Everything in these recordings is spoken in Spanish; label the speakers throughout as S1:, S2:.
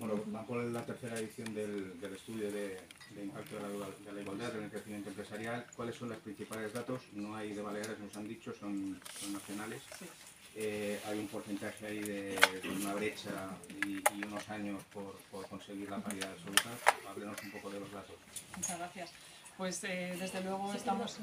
S1: Bueno, van por la tercera edición del estudio de impacto de la igualdad en el crecimiento empresarial. ¿Cuáles son los principales datos? No hay de Baleares, nos han dicho, son nacionales.
S2: Sí.
S1: Hay un porcentaje ahí de una brecha y unos años por conseguir la paridad absoluta. Háblenos un poco de los datos.
S2: Muchas gracias. Pues desde luego estamos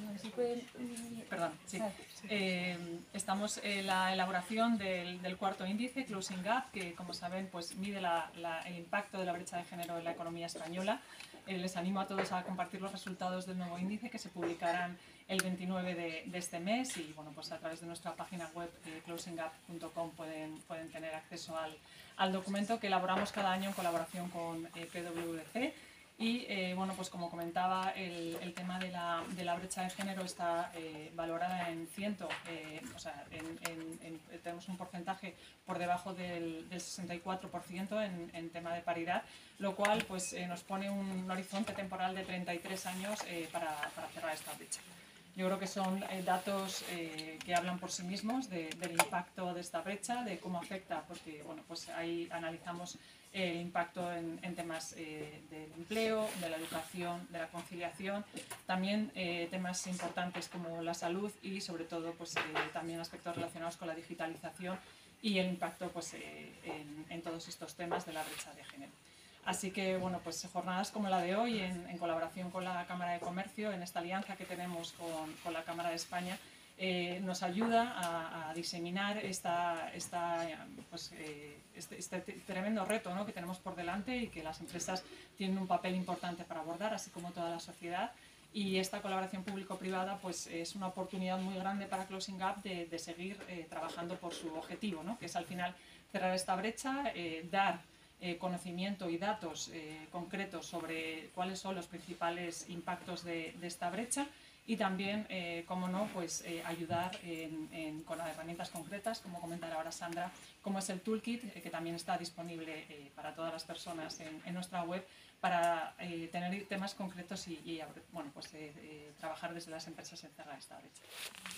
S2: en la elaboración del cuarto índice, Closing Gap, que como saben pues mide el impacto de la brecha de género en la economía española. Les animo a todos a compartir los resultados del nuevo índice que se publicarán el 29 de este mes y bueno, pues a través de nuestra página web closinggap.com pueden tener acceso al documento que elaboramos cada año en colaboración con PwC. Y bueno, pues como comentaba, el tema de la brecha de género está valorada en 100, o sea, tenemos un porcentaje por debajo del 64% en tema de paridad, lo cual pues, nos pone un horizonte temporal de 33 años para cerrar esta brecha. Yo creo que son datos que hablan por sí mismos del impacto de esta brecha, de cómo afecta, porque bueno, pues ahí analizamos el impacto en temas del empleo, de la educación, de la conciliación, también temas importantes como la salud y sobre todo pues, también aspectos relacionados con la digitalización y el impacto pues, en todos estos temas de la brecha de género. Así que, bueno, pues jornadas como la de hoy, en colaboración con la Cámara de Comercio, en esta alianza que tenemos con la Cámara de España, nos ayuda a diseminar este tremendo reto, ¿no?, que tenemos por delante y que las empresas tienen un papel importante para abordar, así como toda la sociedad. Y esta colaboración público-privada pues, es una oportunidad muy grande para Closing Gap de seguir trabajando por su objetivo, ¿no?, que es al final cerrar esta brecha, dar conocimiento y datos concretos sobre cuáles son los principales impactos de esta brecha y también, como no, pues, ayudar con herramientas concretas, como comentará ahora Sandra, como es el Toolkit, que también está disponible para todas las personas en nuestra web, para tener temas concretos y bueno, pues, trabajar desde las empresas en cerrar esta brecha.